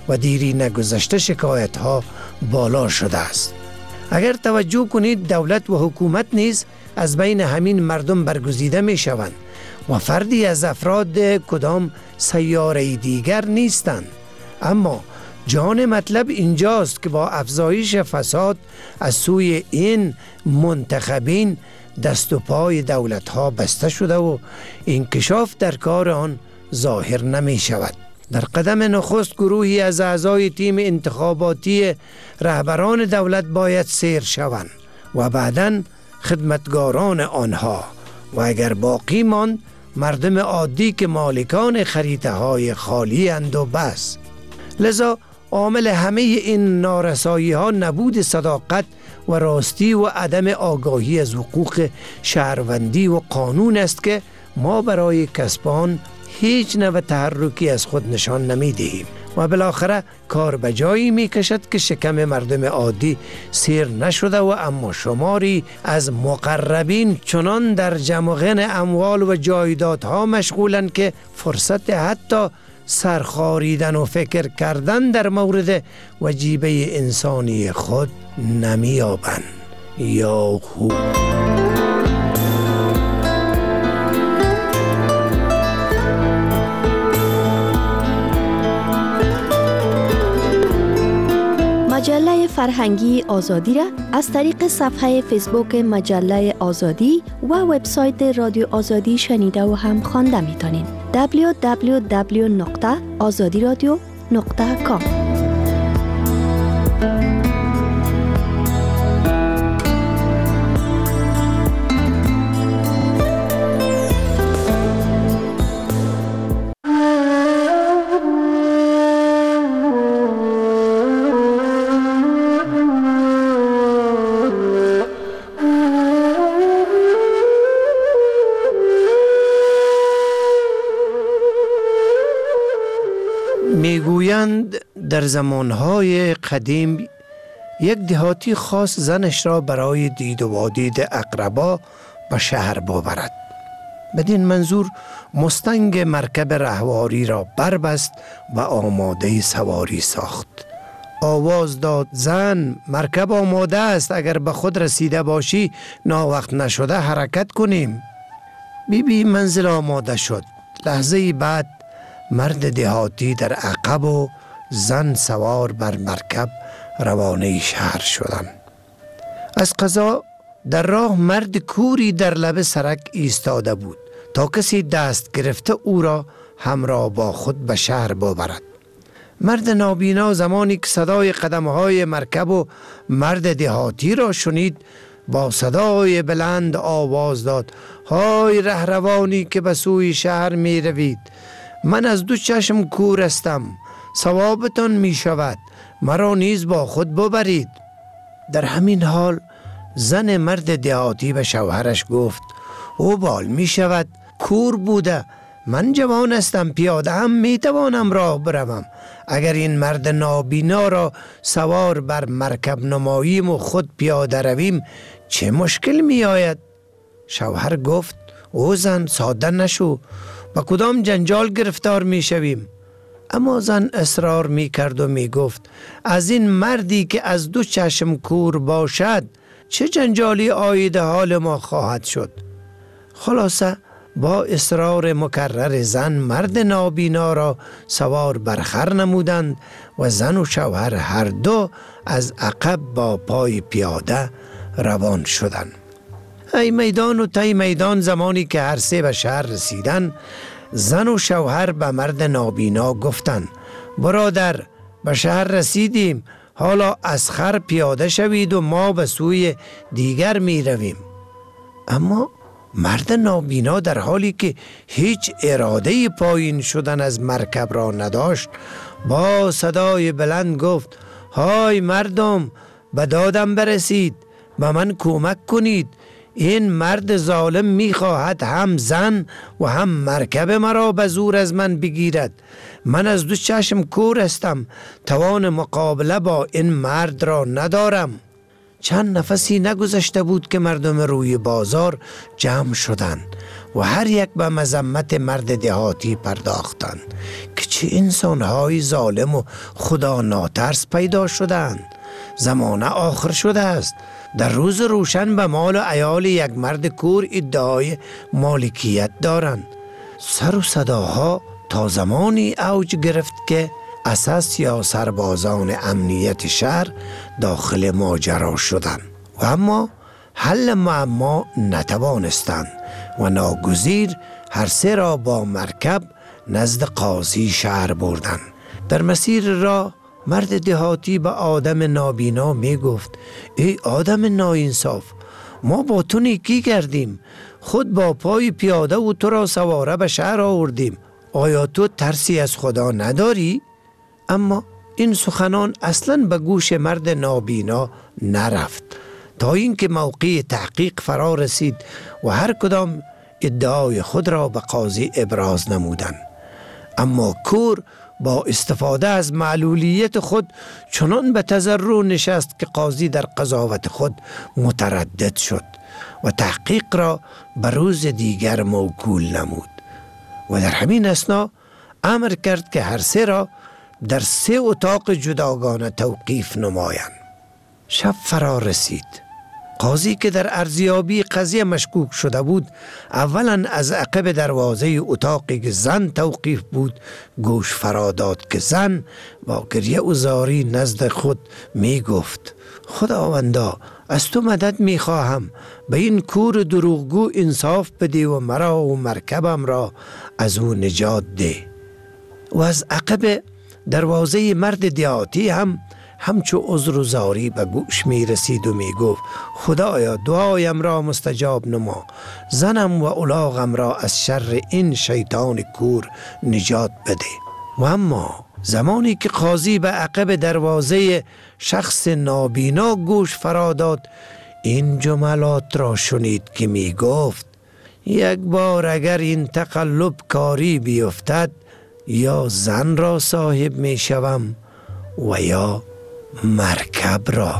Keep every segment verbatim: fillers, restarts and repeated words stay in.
و دیری نگذشته شکایت ها بالا شده است. اگر توجه کنید دولت و حکومت نیز از بین همین مردم برگزیده می شوند و فردی از افراد کدام سیاره دیگر نیستند. اما جان مطلب اینجاست که با افزایش فساد از سوی این منتخبین دست و پای دولت ها بسته شده و انکشاف در کار آن ظاهر نمی شود. در قدم نخست گروهی از اعضای تیم انتخاباتی رهبران دولت باید سیر شوند و بعداً خدمتگاران آنها و اگر باقی ماند مردم عادی که مالکان خریطه های خالی اند و بس. لذا عامل همه این نارسایی ها نبود صداقت و راستی و عدم آگاهی از حقوق شهروندی و قانون است که ما برای کسب آن هیچ نوع تحرکی از خود نشان نمی دهیم و بالاخره کار به جایی می کشد که شکم مردم عادی سیر نشده و اما شماری از مقربین چنان در جمع اموال و جایدادها مشغولند که فرصت حتی سرخاریدن و فکر کردن در مورد وجیبه انسانی خود نمی یابند. یا خوب مجله فرهنگی آزادی را از طریق صفحه فیسبوک مجله آزادی و وبسایت رادیو آزادی شنیده و هم خوانده میتونین. دبلیو دبلیو دبلیو نقطه آزادی رادیو نقطه کام. میگویند در زمانهای قدیم یک دهاتی خاص زنش را برای دید و وادید اقربا به شهر ببرد. بدین منظور مستنگ مرکب رهواری را بربست و آماده سواری ساخت. آواز داد: زن، مرکب آماده است، اگر به خود رسیده باشی ناوقت نشده حرکت کنیم. بی بی منزل آماده شد. لحظه بعد مرد دهاتی در عقب و زن سوار بر مرکب روانه شهر شدند. از قضا در راه مرد کوری در لب سرک ایستاده بود تا کسی دست گرفته او را همراه با خود به شهر ببرد. مرد نابینا زمانی که صدای قدم‌های مرکب و مرد دهاتی را شنید با صدای بلند آواز داد: های رهروانی که به سوی شهر می روید، من از دو چشم کور هستم، ثوابتان می شود، مرا نیز با خود ببرید. در همین حال زن مرد دهاتی به شوهرش گفت: او بال می شود، کور بوده، من جوان هستم، پیاده هم می توانم راه بروم. اگر این مرد نابینا را سوار بر مرکب نماییم و خود پیاده رویم چه مشکل می آید؟ شوهر گفت: او زن، ساده نشو، با کدام جنجال گرفتار می شویم؟ اما زن اصرار می کرد و می گفت: از این مردی که از دو چشم کور باشد چه جنجالی آید حال ما خواهد شد؟ خلاصه با اصرار مکرر زن مرد نابینا را سوار بر خر نمودند و زن و شوهر هر دو از عقب با پای پیاده روان شدند. ای میدان و تی میدان، زمانی که هر سه به شهر رسیدن، زن و شوهر به مرد نابینا گفتند: برادر، به شهر رسیدیم، حالا از خر پیاده شوید و ما به سوی دیگر می رویم. اما مرد نابینا در حالی که هیچ اراده پایین شدن از مرکب را نداشت با صدای بلند گفت: های مردم، به دادم برسید، به من کمک کنید، این مرد ظالم می خواهد هم زن و هم مرکب مرا به زور از من بگیرد. من از دو چشم کور هستم، توان مقابله با این مرد را ندارم. چند نفسی نگذشته بود که مردم روی بازار جمع شدند و هر یک به مذمت مرد دهاتی پرداختند که چه انسانهای ظالم و خدا ناترس پیدا شدند. زمانه آخر شده است. در روز روشن به مال و عیال یک مرد کور ادعای مالکیت دارند. سر و صداها تا زمانی اوج گرفت که اساس یا سربازان امنیت شهر داخل ماجرا شدند و اما حل معما نتوانستند و ناگزیر هر سه را با مرکب نزد قاضی شهر بردند. در مسیر راه مرد دهاتی به آدم نابینا می گفت: ای آدم ناانصاف، ما با تو نیکی کردیم، خود با پای پیاده و تو را سواره به شهر آوردیم، آیا تو ترسی از خدا نداری؟ اما این سخنان اصلا به گوش مرد نابینا نرفت تا اینکه موقع تحقیق فرا رسید و هر کدام ادعای خود را به قاضی ابراز نمودند. اما کور با استفاده از معلولیت خود چنان به تضرع نشست که قاضی در قضاوت خود متردد شد و تحقیق را به روز دیگر موکول نمود و در همین اثنا امر کرد که هر سه را در سه اتاق جداگانه توقیف نمایند. شب فرا رسید. قاضی که در ارزیابی قضیه مشکوک شده بود، اولا از عقب دروازه اتاقی که زن توقیف بود گوش فرا داد که زن با گریه و زاری نزد خود می گفت: خداوندا، از تو مدد می خواهم، به این کور دروغگو انصاف بده و مرا و مرکبم را از او نجات ده. و از عقب دروازه مرد دیاتی هم همچو عذر و زاری به گوش می رسید و می گفت: خدایا، دعایم را مستجاب نما، زنم و الاغم را از شر این شیطان کور نجات بده. و اما زمانی که قاضی به عقب دروازه شخص نابینا گوش فرا داد، این جملات را شنید که می گفت: یک بار اگر این تقلب کاری بیفتد، یا زن را صاحب می شوم و یا مرکب را.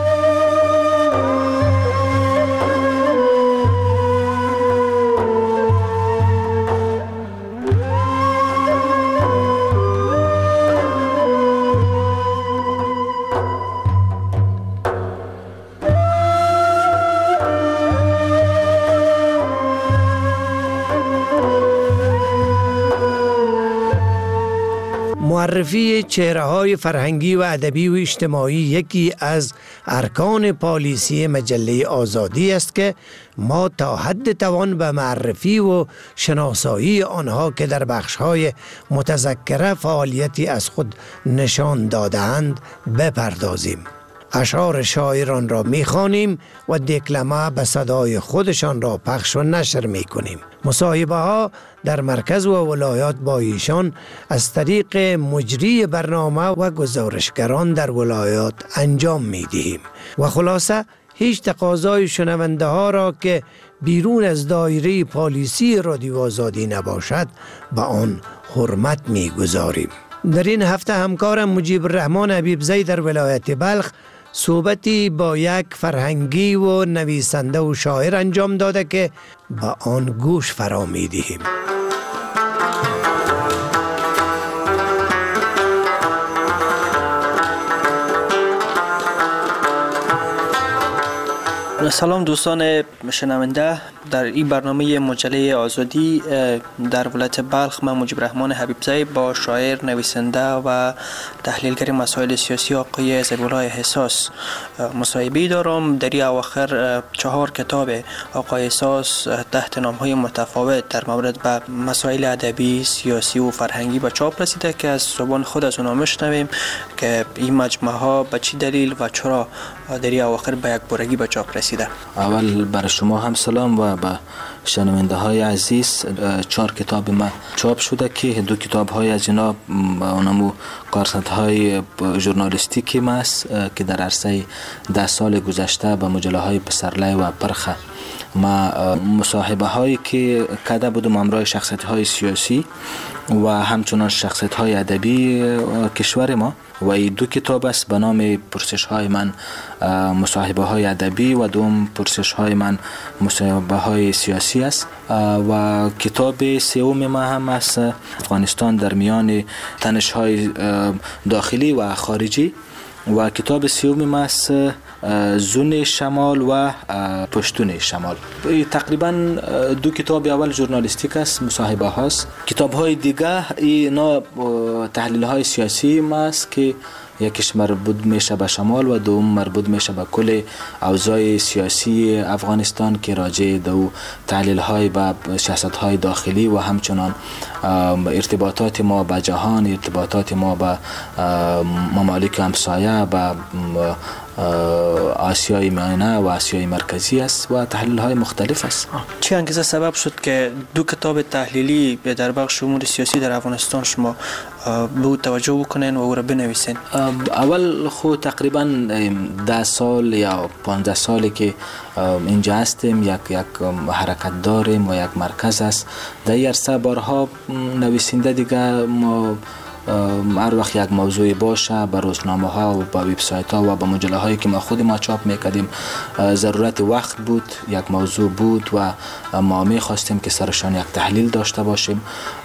معرفی چهره‌های فرهنگی و ادبی و اجتماعی یکی از ارکان پالیسی مجله آزادی است که ما تا حد توان به معرفی و شناسایی آنها که در بخش‌های متذکره فعالیتی از خود نشان داده‌اند بپردازیم. اشعار شاعران را می‌خوانیم و دکلمه به صدای خودشان را پخش و نشر می‌کنیم. مصاحبه ها در مرکز و ولایات با ایشان از طریق مجری برنامه و گزارشگران در ولایات انجام می‌دهیم و خلاصه هیچ تقاضای شنونده ها را که بیرون از دایره پالیسی رادیو آزادی نباشد به آن حرمت می‌گذاریم. در این هفته همکارم مجیب الرحمن حبیبزی در ولایت بلخ صحبتی با یک فرهنگی و نویسنده و شاعر انجام داده که با آن گوش فرا می‌دهیم. سلام دوستان شنونده، در این برنامه مجله آزادی در ولایت بلخ من مجیب الرحمن حبیبزی با شاعر، نویسنده و تحلیلگر مسائل سیاسی آقای ذبیح الله حساس مصاحبه دارم. در این اواخر چهار کتاب آقای حساس تحت نام‌های متفاوت در مورد به مسائل ادبی، سیاسی و فرهنگی به چاپ رسیده که از زبان خود از اونها میشنویم که این مجموعه ها به چی دلیل و چرا در این اواخر به یک بارگی به چاپ رسیده. اول برای شما هم سلام و به شنونده های عزیز. چهار کتاب ما چاپ شده که دو کتاب های از اینا اونمو کارسنت‌های ژورنالیستیکی ماست که در عرصه ده سال گذشته به مجله های پسرلی و پرخه ما مصاحبه هایی که کرده بودم همراه شخصیت های سیاسی و همچنان شخصیت های ادبی کشور ما و این دو کتاب است به نام پرسش های من مصاحبه های ادبی و دوم پرسش های من مصاحبه های سیاسی است و کتاب سوم ما هم است افغانستان در میان تنش های داخلی و خارجی و کتاب سوم ما است زون شمال و پشتون شمال. تقریبا دو کتاب اول ژورنالیستیک است، مصاحبه هاست. کتاب های دیگه اینا تحلیل های سیاسی ما است که یکیش مربوط میشه به شمال و دوم مربوط میشه به کل اوضاع سیاسی افغانستان که راجع دو تحلیل های به سیاست های داخلی و همچنان ارتباطات ما با جهان، ارتباطات ما با ممالک همسایه، با آسیای میانه و آسیای مرکزی است و تحلیل های مختلف است. چه انگیزه سبب شد که دو کتاب تحلیلی در بخش امور سیاسی در افغانستان شما به او توجه بکنین و او را بنویسین؟ اول خود تقریبا ده سال یا پانزده سالی که اینجا هستیم، یک یک حرکت داریم و یک مرکز است. در این عرصه بارها نویسنده دیگه ما هر وقت یک موضوع باشه به روزنامه ها و به وبسایت ها و به مجله هایی که ما خود ما چاپ میکردیم ضرورت وقت بود، یک موضوع بود و ما می خواستیم که سرشان یک تحلیل داشته باشیم.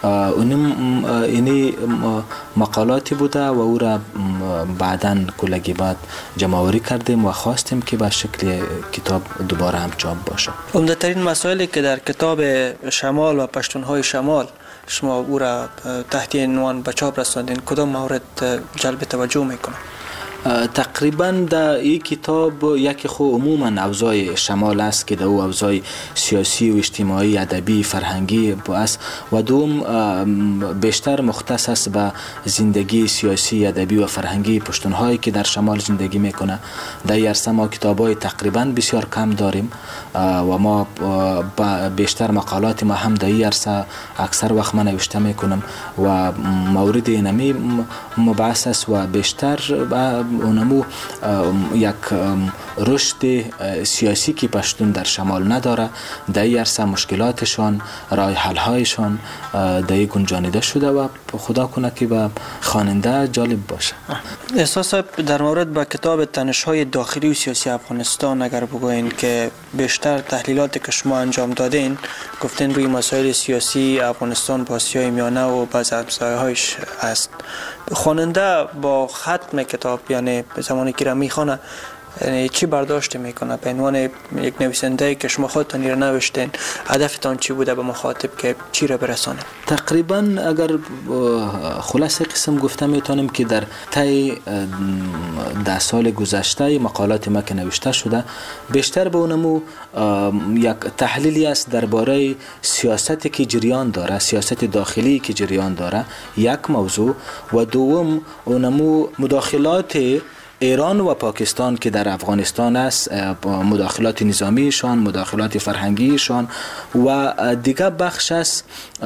اینی مقالاتی بوده و او را بعداً کلگی بعد جمع‌آوری کردیم و خواستیم که به شکل کتاب دوباره هم چاپ باشه. عمده ترین مسائلی که در کتاب شمال و پشتونهای شمال شما او را تحت عنوان به چاپ رساندین، کدام مورد جلب توجه میکنه؟ تقریبا در این کتاب یکی خو عموما اوضاع شمال است که در او اوضاع سیاسی و اجتماعی، ادبی، فرهنگی است و دوم بیشتر مختص است به زندگی سیاسی، ادبی و فرهنگی پشتونهایی که در شمال زندگی میکنه. در این عرصه ما کتابای تقریبا بسیار کم داریم و ما بیشتر مقالات ما هم در این عرصه اکثر وقت ما نوشته میکنم و مورد اینمی مبحث است و بیشتر اونمو یک رشد سیاسی که پشتون در شمال نداره. در این عرصه مشکلاتشان، راه حل هایشان در این گنجانیده شده و خدا کنه که به خواننده جالب باشه. احساس در مورد به کتاب تنش های داخلی و سیاسی افغانستان اگر بگوین که بیشتر تحلیلاتی که شما انجام دادین گفتین روی مسائل سیاسی افغانستان با آسیای میانه و بعض همسایه‌هایش است، خواننده با ختم کتاب یعنی به زمانی که را میخوانه یعنی چی برداشت میکنه؟ به عنوان یک نویسنده که شما خودتان را نوشتین، هدفتان چی بوده به مخاطب که چی را برسانه؟ تقریبا اگر خلاصه قسم گفته میتونیم که در طی ده سال گذشته مقالات ما که نوشته شده بیشتر به اونمو یک تحلیلی است درباره سیاستی که جریان داره، سیاست داخلی که جریان داره یک موضوع و دوم اونمو مداخلات ایران و پاکستان که در افغانستان است، مداخلات نظامیشان، مداخلات فرهنگیشان و دیگه بخش است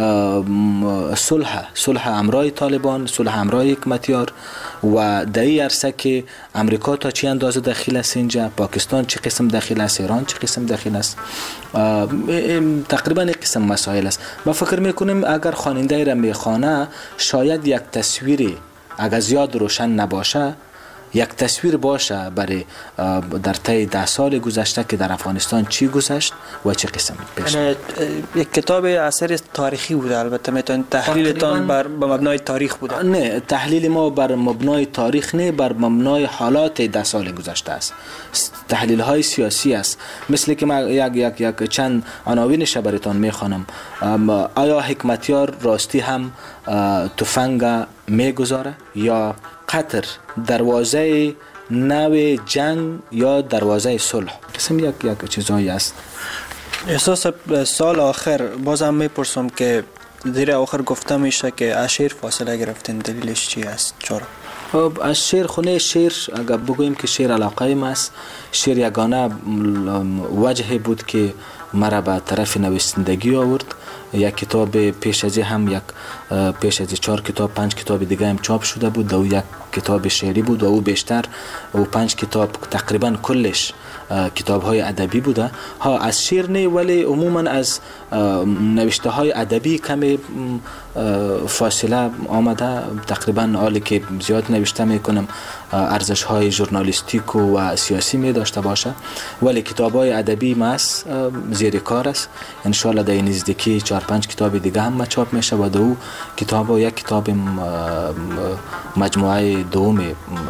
صلح صلح همراه طالبان، صلح همراه حکمتیار و در این عرصه که امریکا تا چه اندازه دخیل است اینجا، پاکستان چه قسم دخیل است، ایران چه قسم دخیل است، تقریبا یک قسم مسائل است. ما فکر میکنیم اگر خواننده را میخوانه شاید یک تصویری اگر زیاد روشن نباشه یک تصویر باشه برای در طی ده سال گذشته که در افغانستان چی گذشت و چه قسم پیش. یک کتاب اثر تاریخی بوده، البته میتونید تحلیلتان بر مبنای تاریخ بوده؟ نه، تحلیل ما بر مبنای تاریخ نه، بر مبنای حالات ده سال گذشته است. تحلیل های سیاسی است، مثل که من یک یک یک چند عناوینش براتون میخوانم. آیا حکمتیار راستی هم تفنگ میگذاره یا قطر دروازه نو جنگ یا دروازه صلح؟ قسم یک یک چیزایی است. احساس سال آخر بازم میپرسم که دیر آخر گفته میشه که از شعر فاصله گرفتین، دلیلش چی است؟ چرا؟ از شعر خونه شعر اگر بگویم که شعر علاقه ما است، شعر یگانه وجه بود که مرا به طرف نویسندگی آورد. یک کتاب پیش از هم یک پیش از چهار کتاب پنج کتاب دیگه هم چاپ شده بود و یک کتاب شعری بود و او بیشتر و پنج کتاب تقریبا کلش کتاب های ادبی بوده. ها از شعر نه، ولی عموما از نوشته های ادبی کمی فاصله آمده. تقریبا حالی که زیاد نوشته میکنم ارزش های ژورنالیستیک و سیاسی می داشته باشه، ولی کتاب های ادبی ماست زیر کار است. ان شاء الله در نزدیکی چهار پنج کتاب دیگه هم چاپ میشه و دو کتاب و یک کتاب مجموعه دوم